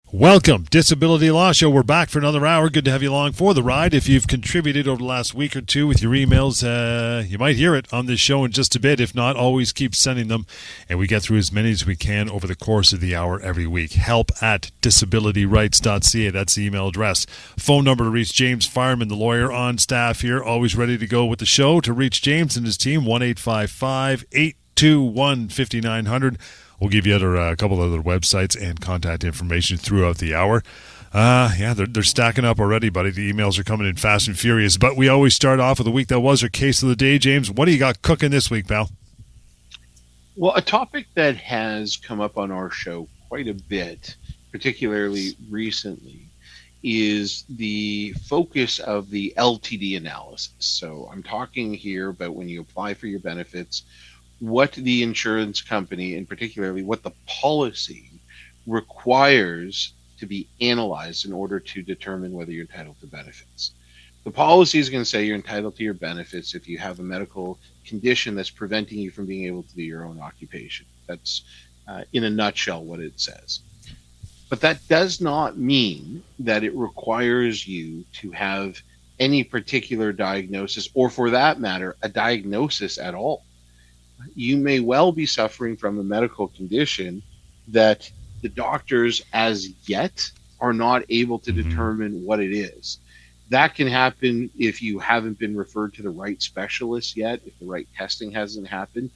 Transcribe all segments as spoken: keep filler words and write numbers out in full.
Welcome, Disability Law Show. We're back for another hour. Good to have you along for the ride. If you've contributed over the last week or two with your emails, uh, you might hear it on this show in just a bit. If not, always keep sending them, and we get through as many as we can over the course of the hour every week. Help at disability rights dot c a. That's the email address. Phone number to reach James Fireman, the lawyer on staff here, always ready to go with the show. To reach James and his team, one eight five five, eight two one, five nine zero zero. We'll give you other, uh, a couple other websites and contact information throughout the hour. Uh, yeah, they're, they're stacking up already, buddy. The emails are coming in fast and furious. But we always start off with the week that was our case of the day. James, what do you got cooking this week, pal? Well, a topic that has come up on our show quite a bit, particularly recently, is the focus of the L T D analysis. So I'm talking here about when you apply for your benefits, what the insurance company, and particularly what the policy requires to be analyzed in order to determine whether you're entitled to benefits. The policy is going to say you're entitled to your benefits if you have a medical condition that's preventing you from being able to do your own occupation. That's, uh, in a nutshell, what it says. But that does not mean that it requires you to have any particular diagnosis, or for that matter, a diagnosis at all. You may well be suffering from a medical condition that the doctors as yet are not able to Mm-hmm. determine what it is. That can happen if you haven't been referred to the right specialist yet, if the right testing hasn't happened,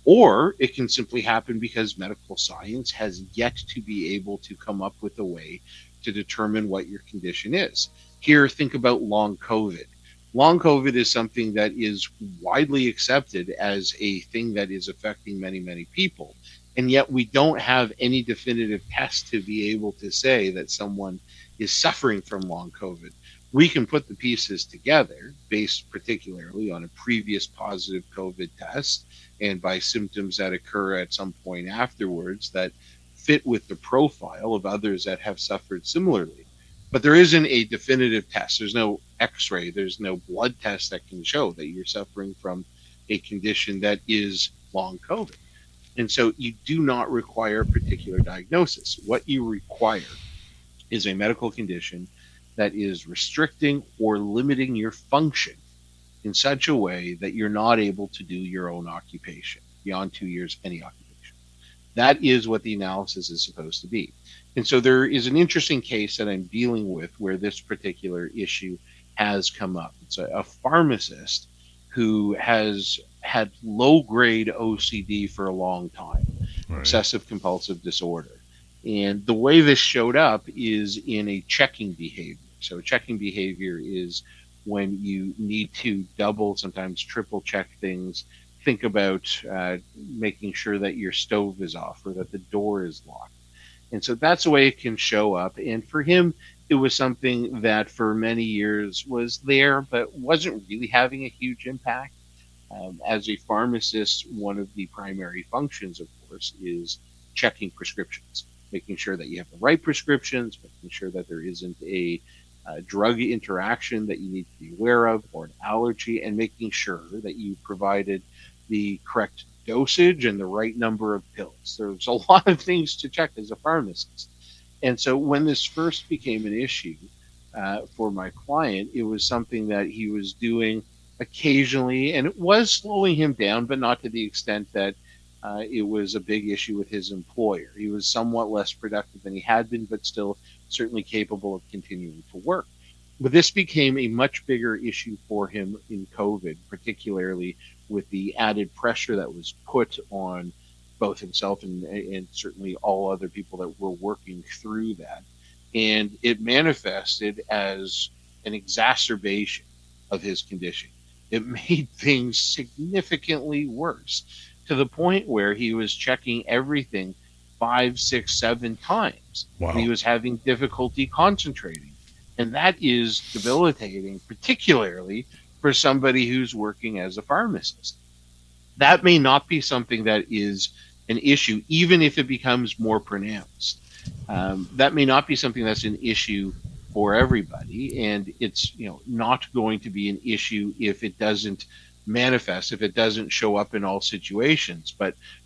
or it can simply happen because medical science has yet to be able to come up with a way to determine what your condition is. Here, think about long COVID. Long COVID is something that is widely accepted as a thing that is affecting many, many people. And yet we don't have any definitive test to be able to say that someone is suffering from long COVID. We can put the pieces together based particularly on a previous positive COVID test and by symptoms that occur at some point afterwards that fit with the profile of others that have suffered similarly. But there isn't a definitive test. There's no x-ray. There's no blood test that can show that you're suffering from a condition that is long COVID. And so you do not require a particular diagnosis. What you require is a medical condition that is restricting or limiting your function in such a way that you're not able to do your own occupation beyond two years, any occupation. That is what the analysis is supposed to be. And so there is an interesting case that I'm dealing with where this particular issue has come up. It's a, a pharmacist who has had low-grade O C D for a long time, right. Obsessive compulsive disorder. And the way this showed up is in a checking behavior. So checking behavior is when you need to double, sometimes triple check things. Think about uh, making sure that your stove is off or that the door is locked. And so that's the way it can show up. And for him, it was something that for many years was there, but wasn't really having a huge impact. Um, as a pharmacist, one of the primary functions, of course, is checking prescriptions, making sure that you have the right prescriptions, making sure that there isn't a uh, drug interaction that you need to be aware of or an allergy, and making sure that you provided the correct dosage and the right number of pills. There's a lot of things to check as a pharmacist. And so when this first became an issue uh, for my client, it was something that he was doing occasionally, and it was slowing him down, but not to the extent that uh, it was a big issue with his employer. He was somewhat less productive than he had been, but still certainly capable of continuing to work. But this became a much bigger issue for him in COVID, particularly with the added pressure that was put on both himself and, and certainly all other people that were working through that. And it manifested as an exacerbation of his condition. It made things significantly worse to the point where he was checking everything five, six, seven times. Wow. And he was having difficulty concentrating. And that is debilitating, particularly for somebody who's working as a pharmacist. That may not be something that is an issue, even if it becomes more pronounced. Um, that may not be something that's an issue for everybody, and it's, you know, not going to be an issue if it doesn't manifest, if it doesn't show up in all situations. But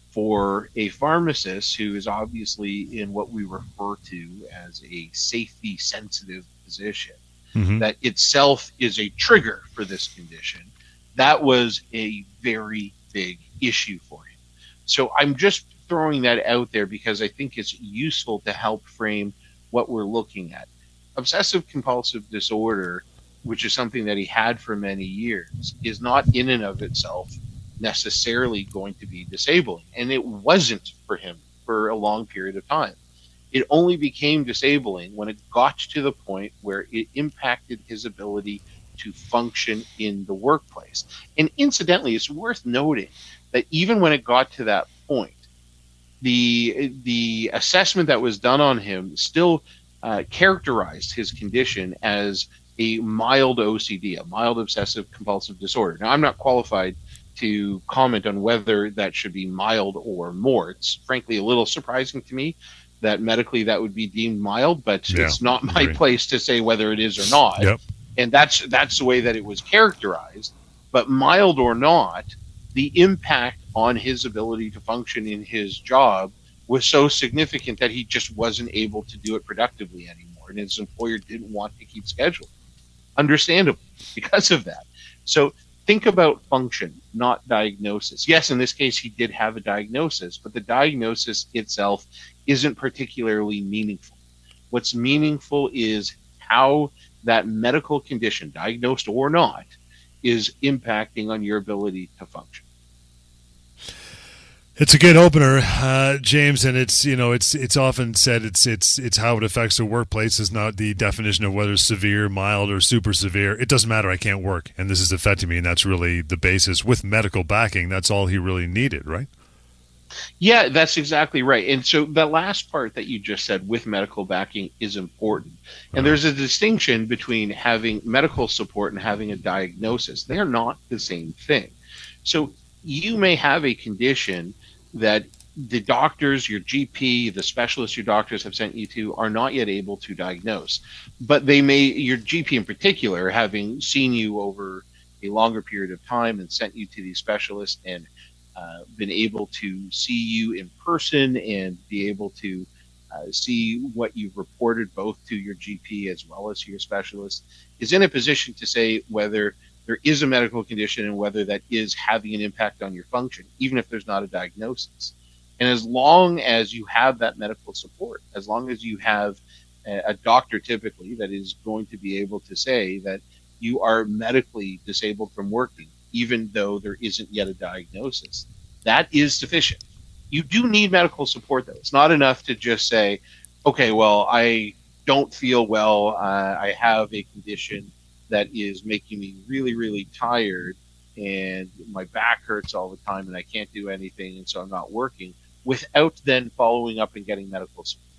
for a pharmacist who is obviously in what we refer to as a safety sensitive position, Mm-hmm. that itself is a trigger for this condition, that was a very big issue for him. So I'm just throwing that out there because I think it's useful to help frame what we're looking at. Obsessive compulsive disorder, which is something that he had for many years, is not in and of itself necessarily going to be disabling. And it wasn't for him for a long period of time. It only became disabling when it got to the point where it impacted his ability to function in the workplace. And incidentally, it's worth noting that even when it got to that point, the the assessment that was done on him still uh, characterized his condition as a mild O C D, a mild obsessive compulsive disorder. Now, I'm not qualified to comment on whether that should be mild or more. It's frankly a little surprising to me that medically that would be deemed mild, but Yeah, it's not my agree. place to say whether it is or not. Yep. And that's that's the way that it was characterized. But mild or not, the impact on his ability to function in his job was so significant that he just wasn't able to do it productively anymore. And his employer didn't want to keep scheduling, understandably, because of that. So think about function, not diagnosis. Yes, in this case, he did have a diagnosis, but the diagnosis itself isn't particularly meaningful. What's meaningful is how that medical condition, diagnosed or not, is impacting on your ability to function. It's a good opener, uh, James, and it's you know it's it's often said it's it's it's how it affects the workplace is not the definition of whether it's severe, mild, or super severe. It doesn't matter. I can't work, and this is affecting me, and that's really the basis. With medical backing, that's all he really needed, right? Yeah, that's exactly right. And so the last part that you just said with medical backing is important. And there's a distinction between having medical support and having a diagnosis. They are not the same thing. So you may have a condition that the doctors, your G P, the specialists your doctors have sent you to are not yet able to diagnose. But they may, your G P in particular, having seen you over a longer period of time and sent you to these specialists and Uh, been able to see you in person and be able to uh, see what you've reported both to your G P as well as to your specialist, is in a position to say whether there is a medical condition and whether that is having an impact on your function, even if there's not a diagnosis. And as long as you have that medical support, as long as you have a, a doctor typically that is going to be able to say that you are medically disabled from working, even though there isn't yet a diagnosis, that is sufficient. You do need medical support, though. It's not enough to just say, okay, well, I don't feel well. Uh, I have a condition that is making me really, really tired, and my back hurts all the time, and I can't do anything, and so I'm not working, without then following up and getting medical support.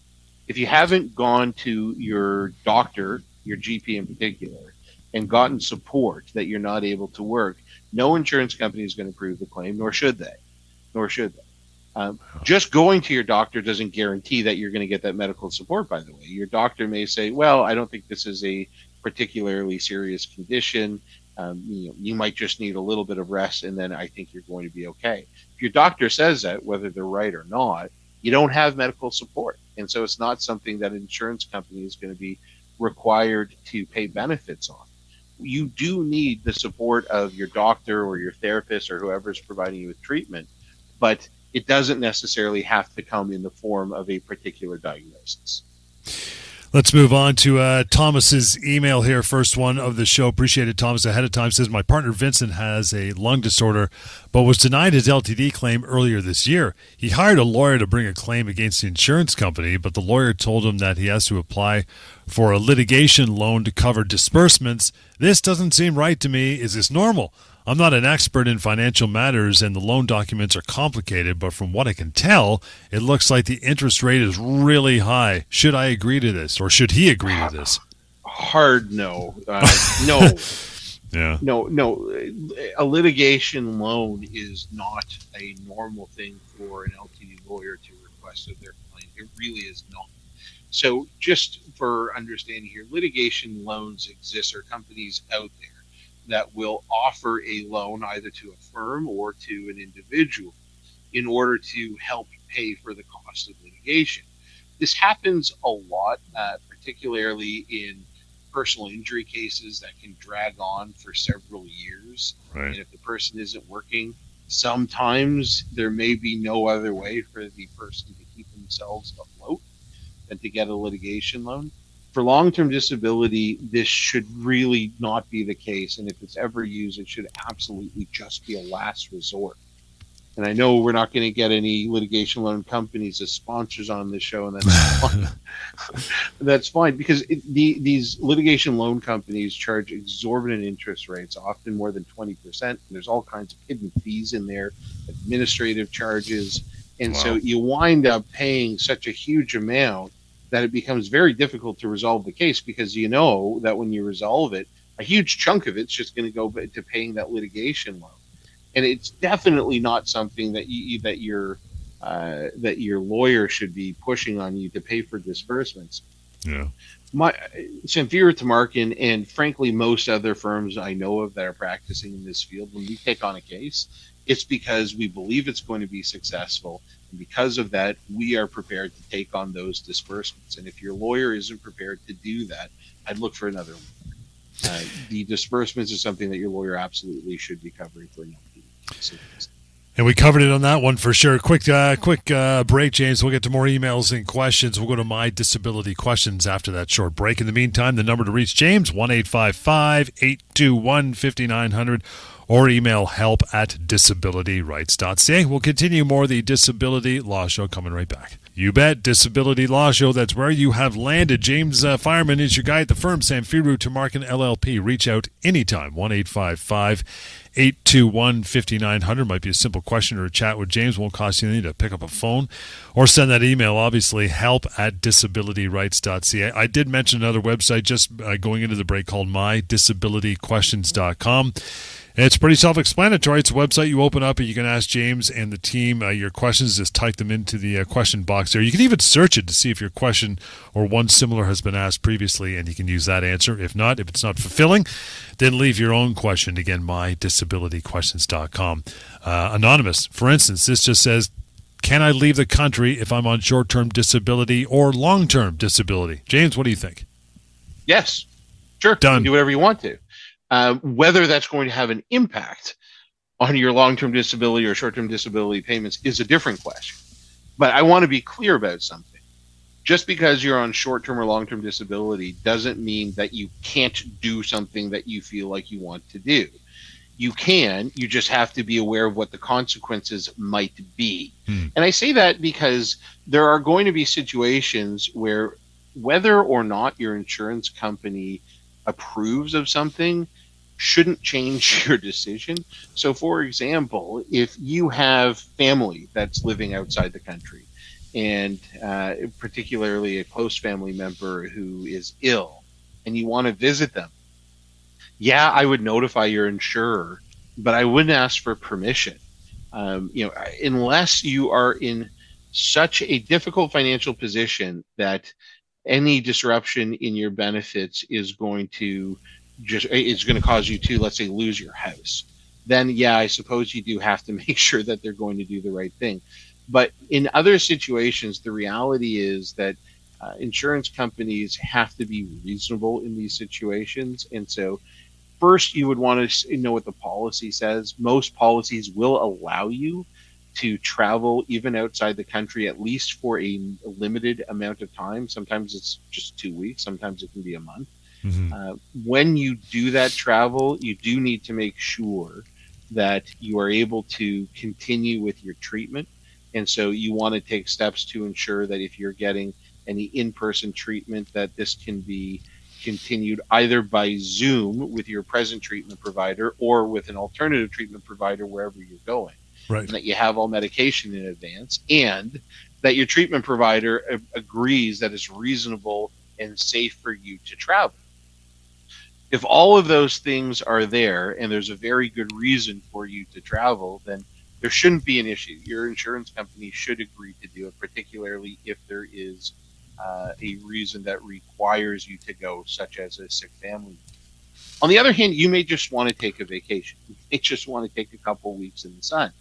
If you haven't gone to your doctor, your G P in particular, and gotten support that you're not able to work, no insurance company is going to approve the claim, nor should they. Nor should they. Um, just going to your doctor doesn't guarantee that you're going to get that medical support, by the way. Your doctor may say, well, I don't think this is a particularly serious condition. Um, you know, you might just need a little bit of rest, and then I think you're going to be okay. If your doctor says that, whether they're right or not, you don't have medical support. And so it's not something that an insurance company is going to be required to pay benefits on. You do need the support of your doctor or your therapist or whoever is providing you with treatment, but it doesn't necessarily have to come in the form of a particular diagnosis. Let's move on to uh, Thomas's email here. First one of the show. Appreciate it, Thomas. Ahead of time says, my partner Vincent has a lung disorder, but was denied his L T D claim earlier this year. He hired a lawyer to bring a claim against the insurance company, but the lawyer told him that he has to apply for a litigation loan to cover disbursements. This doesn't seem right to me. Is this normal? I'm not an expert in financial matters, and the loan documents are complicated, but from what I can tell, it looks like the interest rate is really high. Should I agree to this, or should he agree to this? Hard no. Uh, no. Yeah. No, no. A litigation loan is not a normal thing for an L T D lawyer to request of their client. It really is not. So just for understanding here, litigation loans exist, or companies out there that will offer a loan either to a firm or to an individual in order to help pay for the cost of litigation. This happens a lot, uh, particularly in personal injury cases that can drag on for several years. Right. And if the person isn't working, sometimes there may be no other way for the person to keep themselves afloat than to get a litigation loan. For long-term disability, this should really not be the case. And if it's ever used, it should absolutely just be a last resort. And I know we're not going to get any litigation loan companies as sponsors on this show, and that's fine. That's fine, because it, the, these litigation loan companies charge exorbitant interest rates, often more than twenty percent. And there's all kinds of hidden fees in there, administrative charges. And wow. So you wind up paying such a huge amount that it becomes very difficult to resolve the case, because you know that when you resolve it, a huge chunk of it's just going to go to paying that litigation loan. And it's definitely not something that you that your uh, that your lawyer should be pushing on you to pay for disbursements. Yeah, my Samfiru Tamarkin, and frankly most other firms I know of that are practicing in this field, when we take on a case, it's because we believe it's going to be successful, and because of that, we are prepared to take on those disbursements. And if your lawyer isn't prepared to do that, I'd look for another lawyer. Uh, the disbursements is something that your lawyer absolutely should be covering for an L P. And we covered it on that one for sure. Quick uh, quick uh, break, James. We'll get to more emails and questions. We'll go to My Disability Questions after that short break. In the meantime, the number to reach James, one eight five five, eight two one, five nine zero zero, or email help at disability rights dot c a. We'll continue more of the Disability Law Show coming right back. You bet. Disability Law Show, that's where you have landed. James uh, Fireman is your guy at the firm, Samfiru Tamarkin L L P. Reach out anytime, one eight five five, eight two one, five nine zero zero. Might be a simple question or a chat with James. Won't cost you anything to pick up a phone or send that email, obviously, help at disability rights dot c a. I did mention another website just uh, going into the break called my disability questions dot com. It's pretty self-explanatory. It's a website you open up and you can ask James and the team uh, your questions. Just type them into the uh, question box there. You can even search it to see if your question or one similar has been asked previously, and you can use that answer. If not, if it's not fulfilling, then leave your own question. Again, my disability questions dot com. Uh, anonymous, for instance, this just says, can I leave the country if I'm on short-term disability or long-term disability? James, what do you think? Yes. Sure. Done. You can do whatever you want to. Uh, whether that's going to have an impact on your long-term disability or short-term disability payments is a different question. But I want to be clear about something. Just because you're on short-term or long-term disability doesn't mean that you can't do something that you feel like you want to do. You can, you just have to be aware of what the consequences might be. Hmm. And I say that because there are going to be situations where whether or not your insurance company approves of something shouldn't change your decision. So, for example, if you have family that's living outside the country, and uh, particularly a close family member who is ill, and you want to visit them, yeah, I would notify your insurer, but I wouldn't ask for permission. Um, you know, unless you are in such a difficult financial position that any disruption in your benefits is going to just it's going to cause you to, let's say, lose your house, then yeah, I suppose you do have to make sure that they're going to do the right thing. But in other situations, the reality is that uh, insurance companies have to be reasonable in these situations. And so first, you would want to know what the policy says. Most policies will allow you to travel even outside the country, at least for a limited amount of time. Sometimes it's just two weeks. Sometimes it can be a month. Mm-hmm. Uh, when you do that travel, you do need to make sure that you are able to continue with your treatment. And so you want to take steps to ensure that if you're getting any in-person treatment, that this can be continued either by Zoom with your present treatment provider or with an alternative treatment provider wherever you're going. Right. And that you have all medication in advance, and that your treatment provider a- agrees that it's reasonable and safe for you to travel. If all of those things are there and there's a very good reason for you to travel, then there shouldn't be an issue. Your insurance company should agree to do it, particularly if there is uh, a reason that requires you to go, such as a sick family. On the other hand, you may just want to take a vacation. You may just want to take a couple weeks in the sun.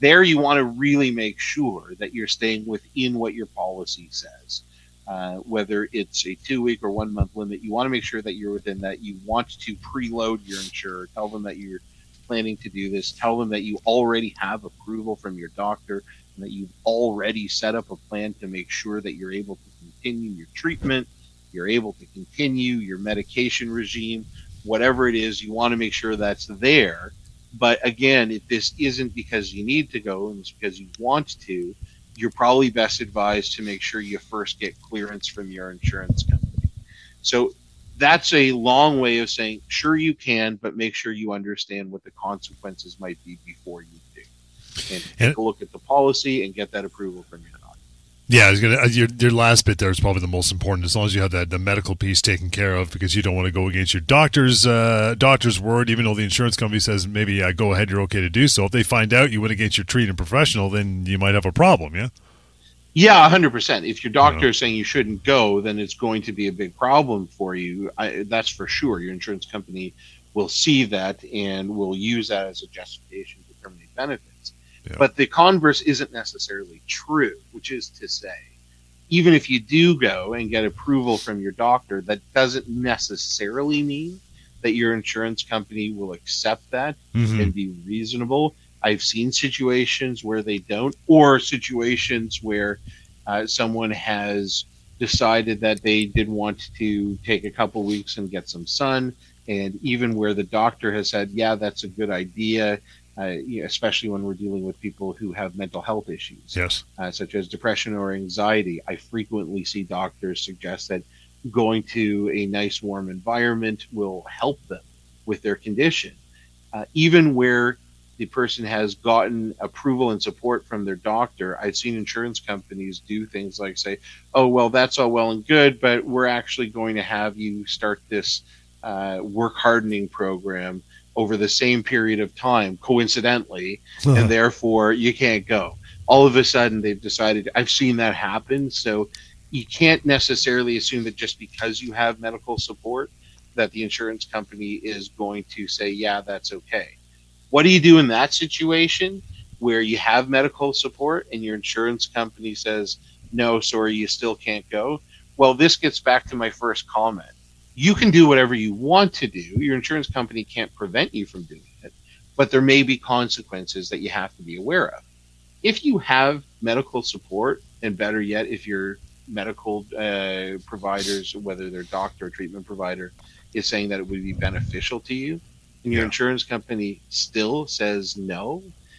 there you want to really make sure that you're staying within what your policy says. Uh, whether it's a two-week or one-month limit, you want to make sure that you're within that. You want to preload your insurer. Tell them that you're planning to do this. Tell them that you already have approval from your doctor and that you've already set up a plan to make sure that you're able to continue your treatment, you're able to continue your medication regime, whatever it is, you want to make sure that's there. But again, if this isn't because you need to go and it's because you want to, you're probably best advised to make sure you first get clearance from your insurance company. So that's a long way of saying, sure you can, but make sure you understand what the consequences might be before you do. And take and, a look at the policy and get that approval from your doctor. Yeah, I was gonna. Your, your last bit there is probably the most important. As long as you have that the medical piece taken care of, because you don't want to go against your doctor's uh, doctor's word, even though the insurance company says maybe uh, go ahead, you're okay to do so. If they find out you went against your treating professional, then you might have a problem. Yeah. Yeah, one hundred percent. If your doctor yeah. is saying you shouldn't go, then it's going to be a big problem for you. I, that's for sure. Your insurance company will see that and will use that as a justification to terminate benefits. Yeah. But the converse isn't necessarily true, which is to say, even if you do go and get approval from your doctor, that doesn't necessarily mean that your insurance company will accept that mm-hmm. and be reasonable. I've seen situations where they don't, or situations where uh, someone has decided that they did want to take a couple weeks and get some sun, and even where the doctor has said, yeah, that's a good idea. Uh, especially when we're dealing with people who have mental health issues, yes, uh, such as depression or anxiety. I frequently see doctors suggest that going to a nice, warm environment will help them with their condition. Uh, even where the person has gotten approval and support from their doctor, I've seen insurance companies do things like say, oh, well, that's all well and good, but we're actually going to have you start this uh, work hardening program over the same period of time, coincidentally, uh-huh. and therefore you can't go. All of a sudden, they've decided, I've seen that happen, so you can't necessarily assume that just because you have medical support that the insurance company is going to say, yeah, that's okay. What do you do in that situation where you have medical support and your insurance company says, no, sorry, you still can't go? Well, this gets back to my first comment. You can do whatever you want to do. Your insurance company can't prevent you from doing it, but there may be consequences that you have to be aware of. If you have medical support, and better yet, if your medical uh, providers, whether they're doctor or treatment provider, is saying that it would be beneficial to you, and your yeah. insurance company still says no,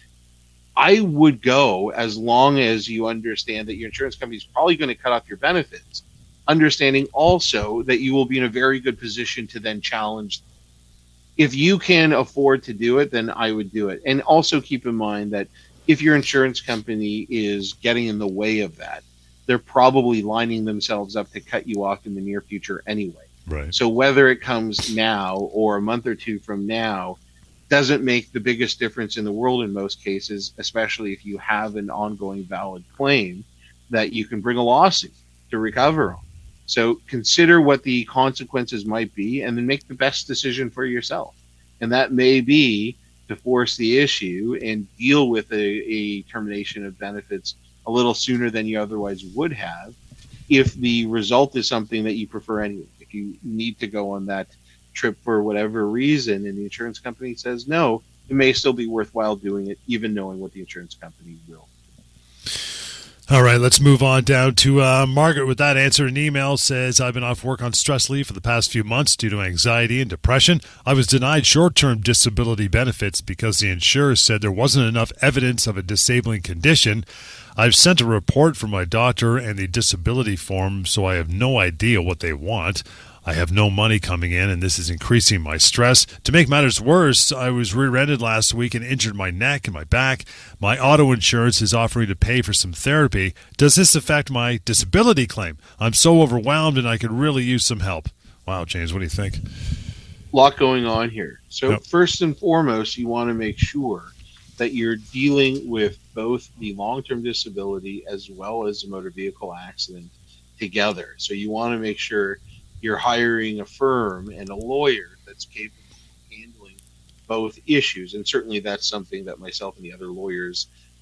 I would go as long as you understand that your insurance company is probably going to cut off your benefits, understanding also that you will be in a very good position to then challenge them. If you can afford to do it, then I would do it. And also keep in mind that if your insurance company is getting in the way of that, they're probably lining themselves up to cut you off in the near future anyway. Right. So whether it comes now or a month or two from now doesn't make the biggest difference in the world in most cases, especially if you have an ongoing valid claim that you can bring a lawsuit to recover on. So consider what the consequences might be and then make the best decision for yourself. And that may be to force the issue and deal with a, a termination of benefits a little sooner than you otherwise would have if the result is something that you prefer anyway. If you need to go on that trip for whatever reason and the insurance company says no, it may still be worthwhile doing it, even knowing what the insurance company will. All right, let's move on down to uh, Margaret with that answer. An email says, I've been off work on stress leave for the past few months due to anxiety and depression. I was denied short-term disability benefits because the insurer said there wasn't enough evidence of a disabling condition. I've sent a report from my doctor and the disability form, so I have no idea what they want. I have no money coming in, and this is increasing my stress. To make matters worse, I was rear-ended last week and injured my neck and my back. My auto insurance is offering to pay for some therapy. Does this affect my disability claim? I'm so overwhelmed, and I could really use some help. Wow, James, what do you think? A lot going on here. So yep. First and foremost, you want to make sure that you're dealing with both the long-term disability as well as a motor vehicle accident together. So you want to make sure you're hiring a firm and a lawyer that's capable of handling both issues. And certainly that's something that myself and the other lawyers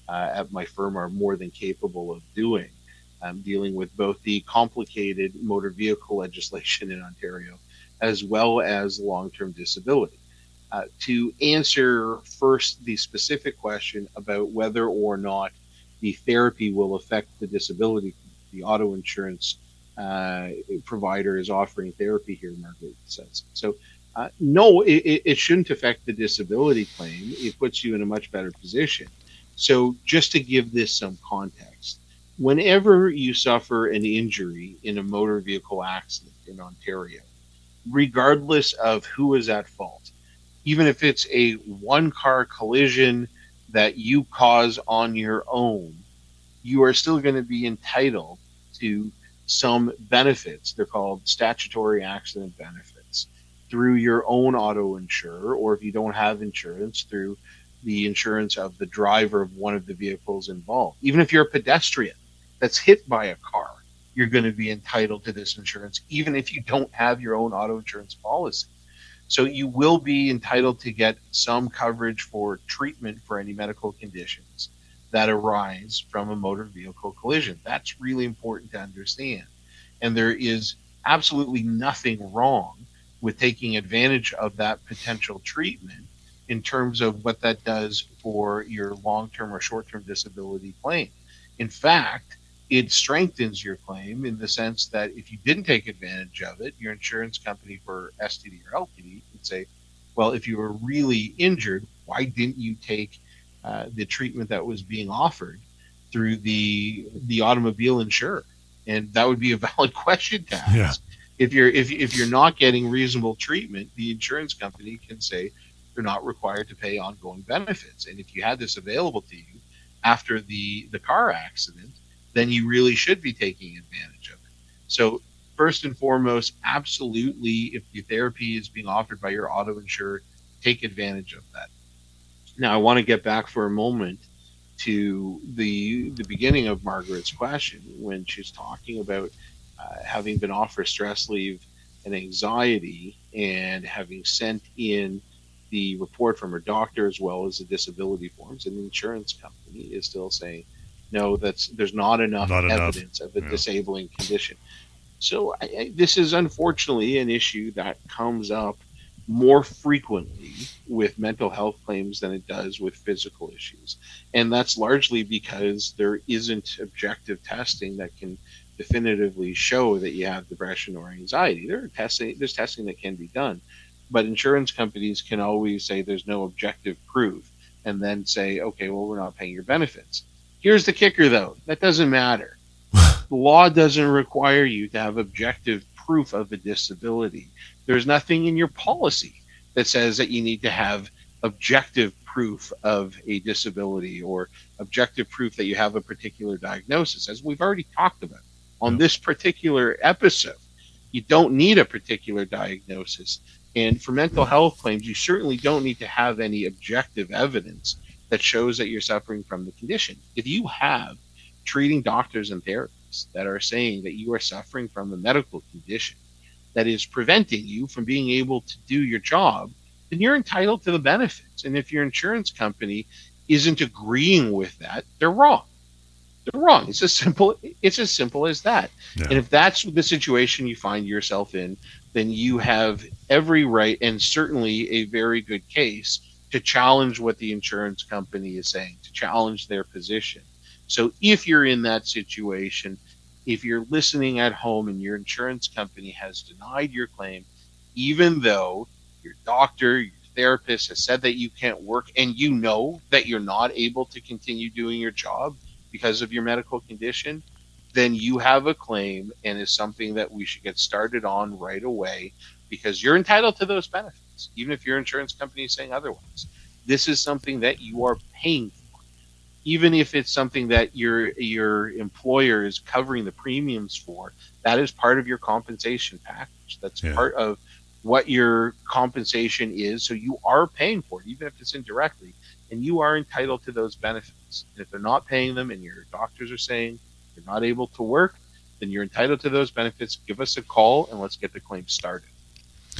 uh, at my firm are more than capable of doing, um, dealing with both the complicated motor vehicle legislation in Ontario as well as long-term disability. Uh, to answer first the specific question about whether or not the therapy will affect the disability, the auto insurance uh, provider is offering therapy here, Margaret says. So, uh, no, it, it shouldn't affect the disability claim. It puts you in a much better position. So, just to give this some context, whenever you suffer an injury in a motor vehicle accident in Ontario, regardless of who is at fault, even if it's a one car collision that you cause on your own, you are still going to be entitled to some benefits. They're called statutory accident benefits through your own auto insurer, or if you don't have insurance, through the insurance of the driver of one of the vehicles involved. Even if you're a pedestrian that's hit by a car, you're going to be entitled to this insurance, even if you don't have your own auto insurance policy. So you will be entitled to get some coverage for treatment for any medical conditions that arise from a motor vehicle collision. That's really important to understand. And there is absolutely nothing wrong with taking advantage of that potential treatment in terms of what that does for your long-term or short-term disability claim. In fact, it strengthens your claim in the sense that if you didn't take advantage of it, your insurance company for S T D or L T D would say, well, if you were really injured, why didn't you take uh, the treatment that was being offered through the the automobile insurer? And that would be a valid question to ask. Yeah. If you're if if you're not getting reasonable treatment, the insurance company can say they're not required to pay ongoing benefits. And if you had this available to you after the the car accident, then you really should be taking advantage of it. So first and foremost, absolutely, if the therapy is being offered by your auto insurer, take advantage of that. Now, I want to get back for a moment to the the beginning of Margaret's question when she's talking about uh, having been offered stress leave and anxiety and having sent in the report from her doctor as well as the disability forms, and the insurance company is still saying, no, that's there's not enough not evidence enough. of a yeah. disabling condition. So I, I, this is unfortunately an issue that comes up more frequently with mental health claims than it does with physical issues. And that's largely because there isn't objective testing that can definitively show that you have depression or anxiety. There are testing, there's testing that can be done, but insurance companies can always say there's no objective proof and then say, okay, well, we're not paying your benefits. Here's the kicker, though. That doesn't matter. The law doesn't require you to have objective proof of a disability. There's nothing in your policy that says that you need to have objective proof of a disability or objective proof that you have a particular diagnosis. As we've already talked about on this particular episode, you don't need a particular diagnosis. And for mental health claims, you certainly don't need to have any objective evidence that shows that you're suffering from the condition. If you have treating doctors and therapists that are saying that you are suffering from a medical condition that is preventing you from being able to do your job, then you're entitled to the benefits. And if your insurance company isn't agreeing with that, they're wrong. They're wrong. It's as simple, it's as simple as that. Yeah. And if that's the situation you find yourself in, then you have every right and certainly a very good case to challenge what the insurance company is saying, to challenge their position. So if you're in that situation, if you're listening at home and your insurance company has denied your claim, even though your doctor, your therapist has said that you can't work and you know that you're not able to continue doing your job because of your medical condition, then you have a claim and is something that we should get started on right away because you're entitled to those benefits, even if your insurance company is saying otherwise. This is something that you are paying for. Even if it's something that your your employer is covering the premiums for, that is part of your compensation package. That's yeah. part of what your compensation is. So you are paying for it, even if it's indirectly, and you are entitled to those benefits. And if they're not paying them and your doctors are saying you're not able to work, then you're entitled to those benefits. Give us a call and let's get the claim started.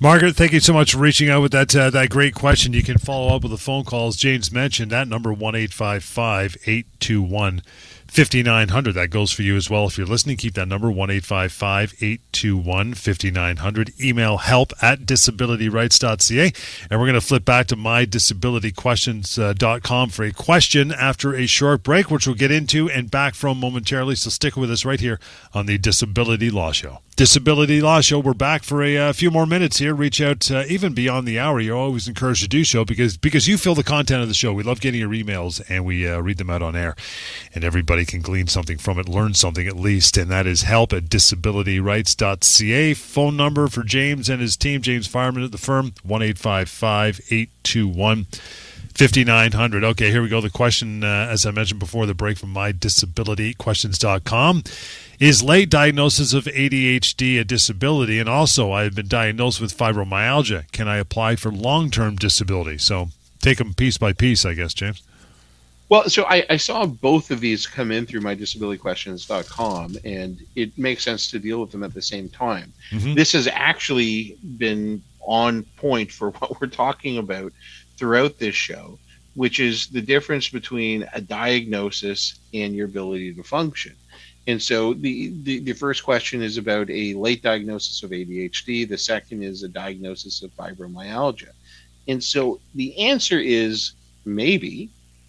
Margaret, thank you so much for reaching out with that uh, that great question. You can follow up with the phone calls James mentioned. That number, one eight five five, eight two one, five nine zero zero. That goes for you as well if you're listening. Keep that number, one eight five five, eight two one, five nine zero zero. Email help at disability rights dot c a. And we're going to flip back to my disability questions dot com for a question after a short break, which we'll get into and back from momentarily. So stick with us right here on the Disability Law Show. Disability Law Show. We're back for a, a few more minutes here. Reach out uh, even beyond the hour. You're always encouraged to do so because because you fill the content of the show. We love getting your emails and we uh, read them out on air. And everybody can glean something from it, learn something at least. And that is help at disability rights dot c a. Phone number for James and his team, James Fireman at the firm, one eight five five, eight two one, five nine zero zero. Okay, here we go. The question, uh, as I mentioned before the break, from my disability questions dot com. Is late diagnosis of A D H D a disability? And also, I have been diagnosed with fibromyalgia. Can I apply for long-term disability? So take them piece by piece, I guess, James. Well, so I, I saw both of these come in through my disability questions dot com, and it makes sense to deal with them at the same time. Mm-hmm. This has actually been on point for what we're talking about throughout this show, which is the difference between a diagnosis and your ability to function. And so the, the, the first question is about a late diagnosis of A D H D. The second is a diagnosis of fibromyalgia. And so the answer is maybe,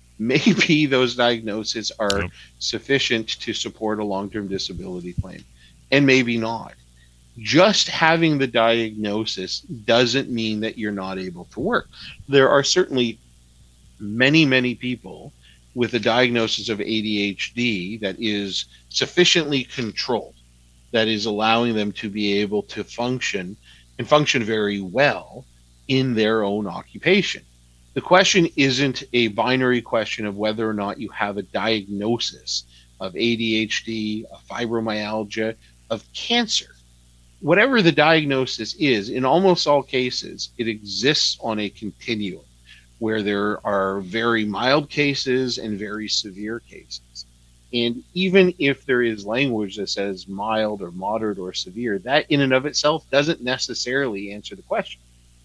maybe those diagnoses are yep. sufficient to support a long-term disability claim, and maybe not. Just having the diagnosis doesn't mean that you're not able to work. There are certainly many, many people with a diagnosis of A D H D that is sufficiently controlled, that is allowing them to be able to function and function very well in their own occupation. The question isn't a binary question of whether or not you have a diagnosis of A D H D, of fibromyalgia, of cancer. Whatever the diagnosis is, in almost all cases, it exists on a continuum, where there are very mild cases and very severe cases. And even if there is language that says mild or moderate or severe, that in and of itself doesn't necessarily answer the question.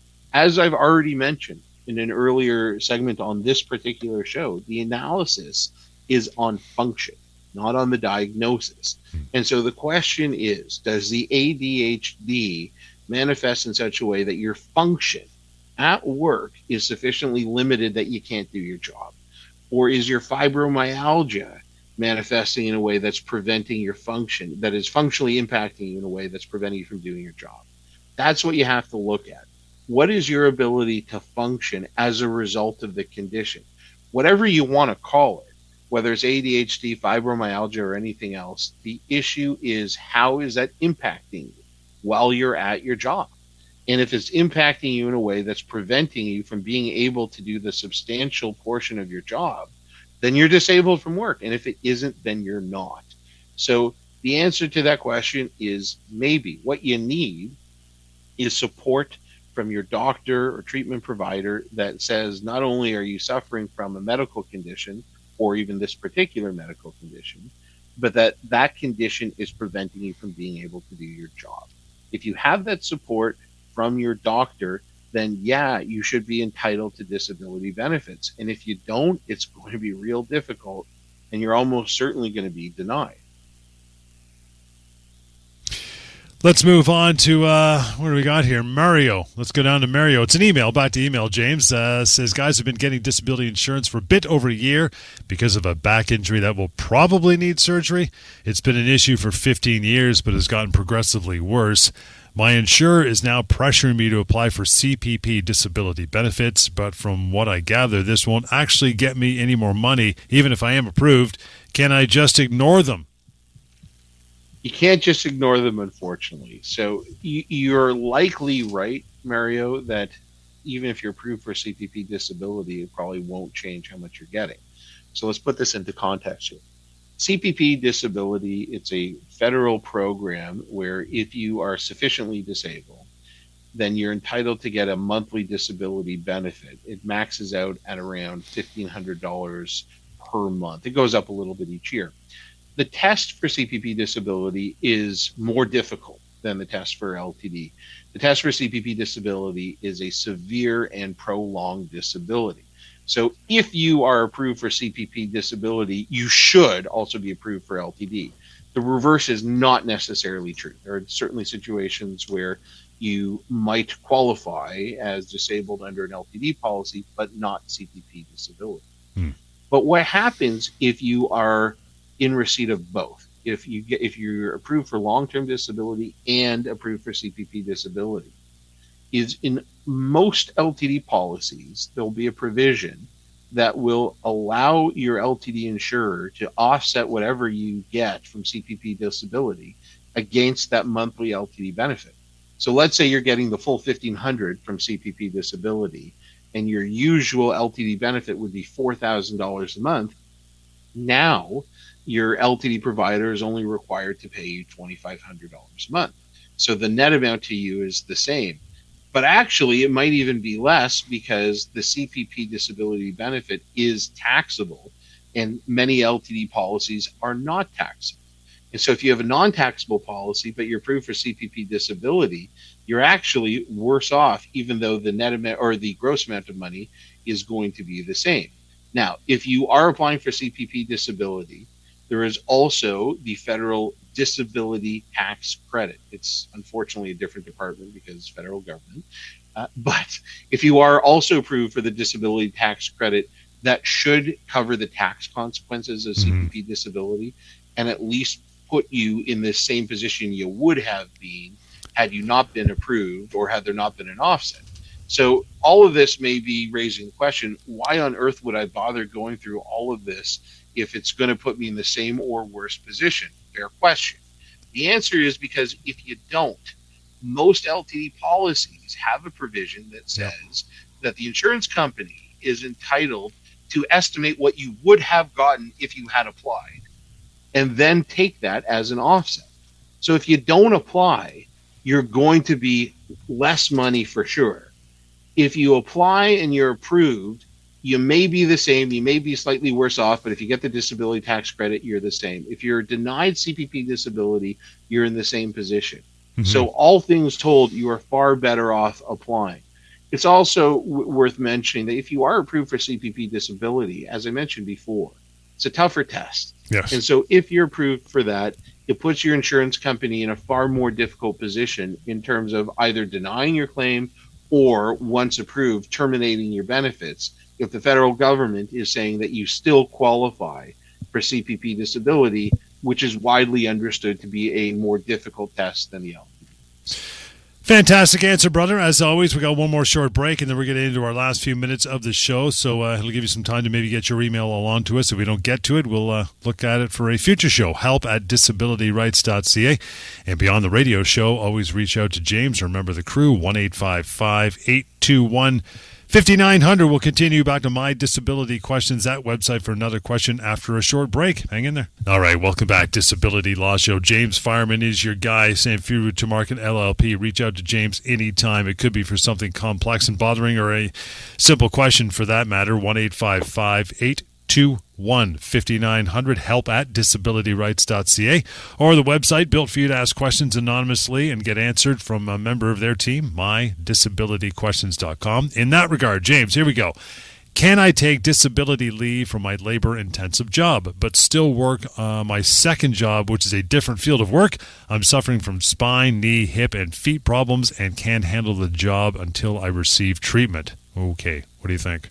As I've already mentioned in an earlier segment on this particular show, the analysis is on function, not on the diagnosis. And so the question is, does the A D H D manifest in such a way that your function at work is sufficiently limited that you can't do your job? Or is your fibromyalgia manifesting in a way that's preventing your function, that is functionally impacting you in a way that's preventing you from doing your job? That's what you have to look at. What is your ability to function as a result of the condition? Whatever you want to call it, whether it's A D H D, fibromyalgia, or anything else, the issue is how is that impacting you while you're at your job? And if it's impacting you in a way that's preventing you from being able to do the substantial portion of your job, then you're disabled from work. And if it isn't, then you're not. So the answer to that question is maybe. What you need is support from your doctor or treatment provider that says not only are you suffering from a medical condition or even this particular medical condition, but that that condition is preventing you from being able to do your job. If you have that support from your doctor, then yeah, you should be entitled to disability benefits. And if you don't, it's going to be real difficult, and you're almost certainly going to be denied. Let's move on to, uh, what do we got here? Mario. Let's go down to Mario. It's an email, back to email, James. Uh, says, guys have been getting disability insurance for a bit over a year because of a back injury that will probably need surgery. It's been an issue for fifteen years, but has gotten progressively worse. My insurer is now pressuring me to apply for C P P disability benefits, but from what I gather, this won't actually get me any more money, even if I am approved. Can I just ignore them? You can't just ignore them, unfortunately. So you, you're likely right, Mario, that even if you're approved for C P P disability, it probably won't change how much you're getting. So let's put this into context here. C P P disability, it's a federal program where if you are sufficiently disabled, then you're entitled to get a monthly disability benefit. It maxes out at around fifteen hundred dollars per month. It goes up a little bit each year. The test for C P P disability is more difficult. than the test for L T D. The test for C P P disability is a severe and prolonged disability. So if you are approved for C P P disability, you should also be approved for L T D. The reverse is not necessarily true. There are certainly situations where you might qualify as disabled under an L T D policy, but not C P P disability. Hmm. But what happens if you are in receipt of both? If you get, if you're approved for long-term disability and approved for C P P disability, is in most L T D policies, there'll be a provision that will allow your L T D insurer to offset whatever you get from C P P disability against that monthly L T D benefit. So let's say you're getting the full fifteen hundred dollars from C P P disability, and your usual L T D benefit would be four thousand dollars a month. Now, your L T D provider is only required to pay you two thousand five hundred dollars a month. So the net amount to you is the same. But actually, it might even be less because the C P P disability benefit is taxable, and many L T D policies are not taxable. And so if you have a non-taxable policy, but you're approved for C P P disability, you're actually worse off, even though the net amount or the gross amount of money is going to be the same. Now, if you are applying for C P P disability, there is also the federal disability tax credit. It's unfortunately a different department because it's federal government. Uh, but if you are also approved for the disability tax credit, that should cover the tax consequences of mm-hmm. C P P disability and at least put you in the same position you would have been had you not been approved or had there not been an offset. So all of this may be raising the question, why on earth would I bother going through all of this if it's going to put me in the same or worse position? Fair question. The answer is because if you don't, most L T D policies have a provision that says yep. that the insurance company is entitled to estimate what you would have gotten if you had applied, and then take that as an offset. So if you don't apply, you're going to be less money for sure. If you apply and you're approved, you may be the same, you may be slightly worse off, but if you get the disability tax credit, you're the same. If you're denied C P P disability, you're in the same position. Mm-hmm. So all things told, you are far better off applying. It's also w- worth mentioning that if you are approved for C P P disability, as I mentioned before, it's a tougher test. Yes. And so if you're approved for that, it puts your insurance company in a far more difficult position in terms of either denying your claim or, once approved, terminating your benefits if the federal government is saying that you still qualify for C P P disability, which is widely understood to be a more difficult test than the L T D. Fantastic answer, brother. As always, we got one more short break, and then we're getting into our last few minutes of the show. So uh, it'll give you some time to maybe get your email along to us. If we don't get to it, we'll uh, look at it for a future show. Help at disability rights dot c a. And beyond the radio show, always reach out to James. Remember the crew, one eight five five, eight two one, five nine zero zero. We'll continue back to My Disability Questions, that website, for another question after a short break. Hang in there. All right, welcome back. Disability Law Show. James Fireman is your guy. Samfiru Tamarkin, L L P. Reach out to James anytime. It could be for something complex and bothering or a simple question for that matter. one eight five five, eight two one, five nine zero zero. Help at disability rights dot c a. Or the website built for you to ask questions anonymously and get answered from a member of their team, my disability questions dot com. In that regard, James, here we go. Can I take disability leave from my labor-intensive job, but still work uh, my second job, which is a different field of work? I'm suffering from spine, knee, hip, and feet problems and can't handle the job until I receive treatment. Okay, what do you think?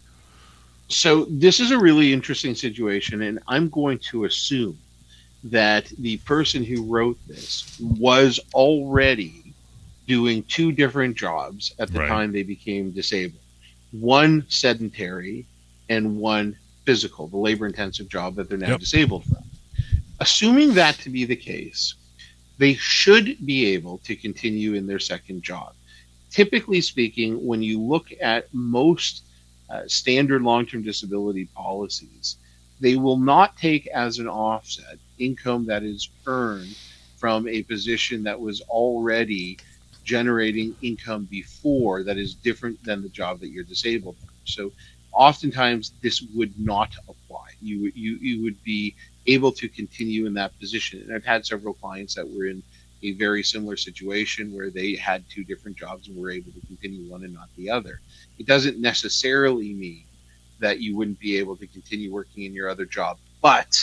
So this is a really interesting situation, and I'm going to assume that the person who wrote this was already doing two different jobs at the right. time they became disabled. One sedentary and one physical, the labor-intensive job that they're now yep. disabled from. Assuming that to be the case, they should be able to continue in their second job. Typically speaking, when you look at most uh, standard long-term disability policies, they will not take as an offset income that is earned from a position that was already generating income before that is different than the job that you're disabled from. So oftentimes this would not apply. You, you, you would be able to continue in that position. And I've had several clients that were in a very similar situation where they had two different jobs and were able to continue one and not the other. It doesn't necessarily mean that you wouldn't be able to continue working in your other job, but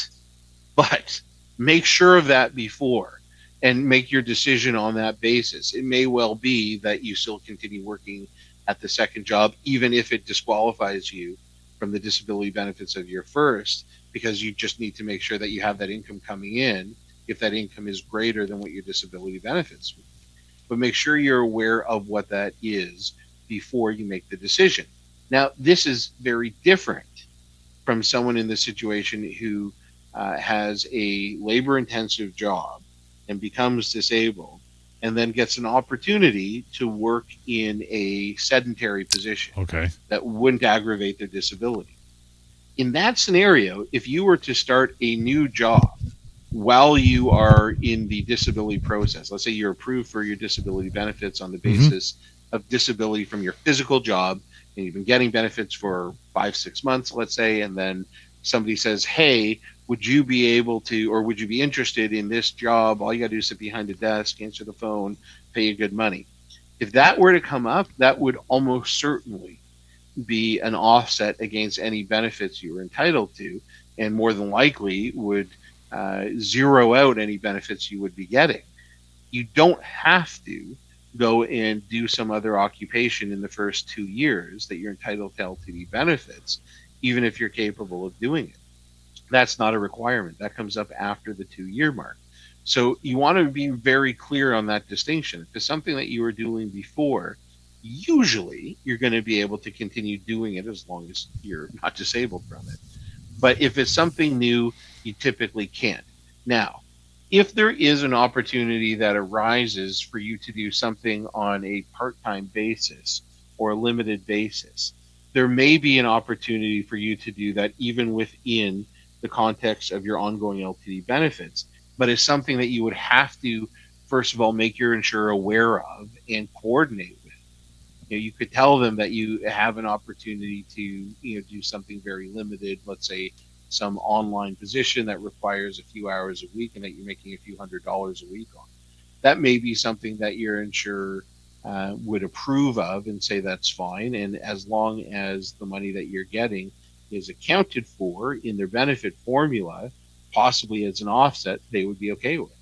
but make sure of that before and make your decision on that basis. It may well be that you still continue working at the second job, even if it disqualifies you from the disability benefits of your first, because you just need to make sure that you have that income coming in if that income is greater than what your disability benefits would be. But make sure you're aware of what that is before you make the decision. Now, this is very different from someone in the situation who uh, has a labor-intensive job and becomes disabled and then gets an opportunity to work in a sedentary position Okay. that wouldn't aggravate their disability. In that scenario, if you were to start a new job while you are in the disability process, let's say you're approved for your disability benefits on the basis mm-hmm. of disability from your physical job, and you've been getting benefits for five, six months, let's say, and then somebody says, hey, would you be able to, or would you be interested in this job? All you got to do is sit behind a desk, answer the phone, pay you good money. If that were to come up, that would almost certainly be an offset against any benefits you were entitled to, and more than likely would uh, zero out any benefits you would be getting. You don't have to go and do some other occupation in the first two years that you're entitled to L T D benefits, even if you're capable of doing it. That's not a requirement. That comes up after the two-year mark. So you want to be very clear on that distinction. If it's something that you were doing before, usually you're going to be able to continue doing it as long as you're not disabled from it. But if it's something new, you typically can't. Now, if there is an opportunity that arises for you to do something on a part-time basis or a limited basis, there may be an opportunity for you to do that even within the context of your ongoing L T D benefits. But it's something that you would have to, first of all, make your insurer aware of and coordinate with. You know, you could tell them that you have an opportunity to, you know, do something very limited, let's say some online position that requires a few hours a week and that you're making a few hundred dollars a week on. That may be something that your insurer uh, would approve of and say that's fine. And as long as the money that you're getting is accounted for in their benefit formula, possibly as an offset, they would be okay with it.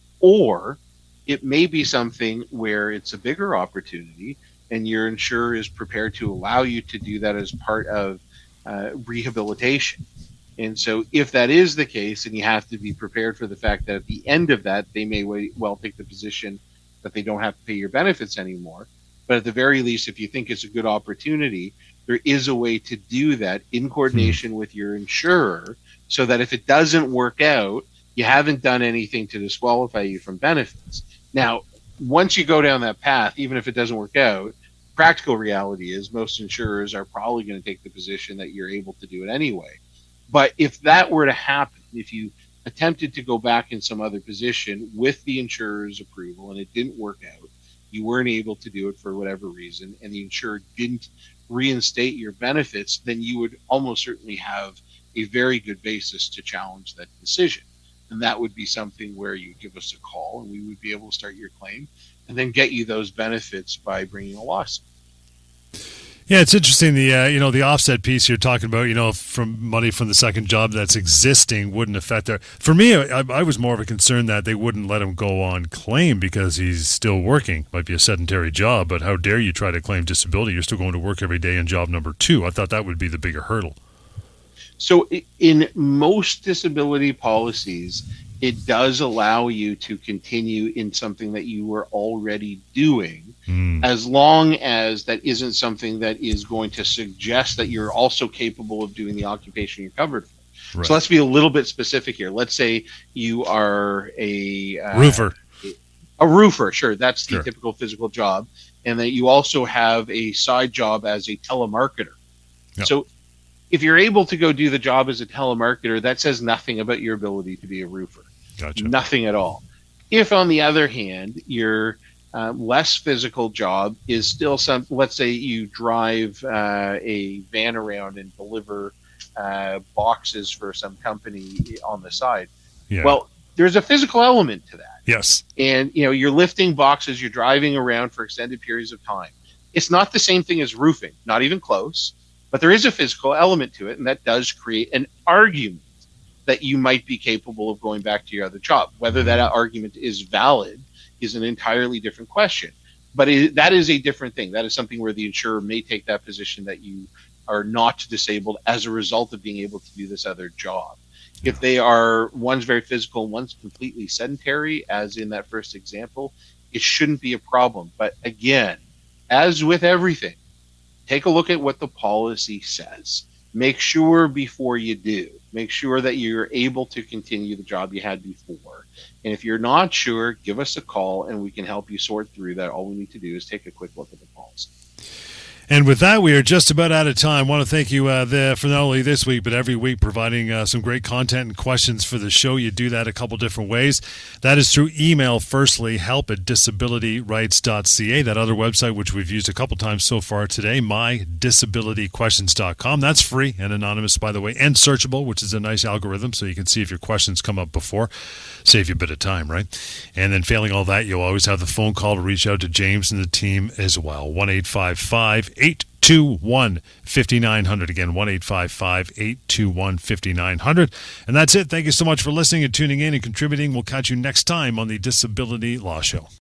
Or it may be something where it's a bigger opportunity and your insurer is prepared to allow you to do that as part of uh, rehabilitation. And so if that is the case, then you have to be prepared for the fact that at the end of that, they may well take the position that they don't have to pay your benefits anymore. But at the very least, if you think it's a good opportunity, there is a way to do that in coordination hmm. with your insurer, so that if it doesn't work out, you haven't done anything to disqualify you from benefits. Now, once you go down that path, even if it doesn't work out, practical reality is most insurers are probably going to take the position that you're able to do it anyway. But if that were to happen, if you attempted to go back in some other position with the insurer's approval and it didn't work out, you weren't able to do it for whatever reason, and the insurer didn't reinstate your benefits, then you would almost certainly have a very good basis to challenge that decision. And that would be something where you give us a call and we would be able to start your claim and then get you those benefits by bringing a lawsuit. Yeah, it's interesting. The uh, you know the offset piece you're talking about, you know, from money from the second job that's existing wouldn't affect their. For me, I, I was more of a concern that they wouldn't let him go on claim because he's still working. Might be a sedentary job, but how dare you try to claim disability? You're still going to work every day in job number two. I thought that would be the bigger hurdle. So in most disability policies, it does allow you to continue in something that you were already doing, mm. as long as that isn't something that is going to suggest that you're also capable of doing the occupation you're covered for. Right. So let's be a little bit specific here. Let's say you are a uh, roofer. A roofer, sure. That's the sure. typical physical job. And that you also have a side job as a telemarketer. Yep. So if you're able to go do the job as a telemarketer, that says nothing about your ability to be a roofer. Gotcha. Nothing at all. If, on the other hand, your uh, less physical job is still some, let's say you drive uh, a van around and deliver uh, boxes for some company on the side. Yeah. Well, there's a physical element to that. Yes. And, you know, you're lifting boxes, you're driving around for extended periods of time. It's not the same thing as roofing, not even close, but there is a physical element to it, and that does create an argument that you might be capable of going back to your other job. Whether that argument is valid is an entirely different question. But it, that is a different thing. That is something where the insurer may take that position that you are not disabled as a result of being able to do this other job. If they are, one's very physical, one's completely sedentary, as in that first example, it shouldn't be a problem. But again, as with everything, take a look at what the policy says. Make sure before you do, make sure that you're able to continue the job you had before. And if you're not sure, give us a call and we can help you sort through that. All we need to do is take a quick look at the policy. And with that, we are just about out of time. I want to thank you uh, the, for not only this week, but every week providing uh, some great content and questions for the show. You do that a couple different ways. That is through email, firstly, help at disability rights dot c a. That other website, which we've used a couple times so far today, my disability questions dot com. That's free and anonymous, by the way, and searchable, which is a nice algorithm, so you can see if your questions come up before. Save you a bit of time, right? And then failing all that, you'll always have the phone call to reach out to James and the team as well. one eight five five eight two one five nine zero zero. Again, one eight five five eight two one five nine zero zero. And that's it. Thank you so much for listening and tuning in and contributing. We'll catch you next time on the Disability Law Show.